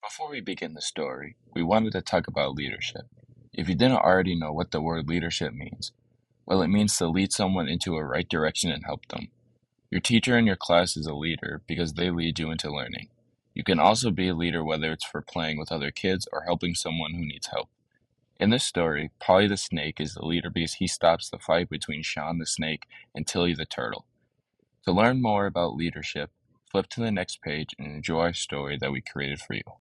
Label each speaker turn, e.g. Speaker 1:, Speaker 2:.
Speaker 1: Before we begin the story, we wanted to talk about leadership. If you didn't already know what the word leadership means, well, it means to lead someone into a right direction and help them. Your teacher in your class is a leader because they lead you into learning. You can also be a leader whether it's for playing with other kids or helping someone who needs help. In this story, Polly the snake is the leader because he stops the fight between Sean the snake and Tilly the turtle. To learn more about leadership, flip to the next page and enjoy our story that we created for you.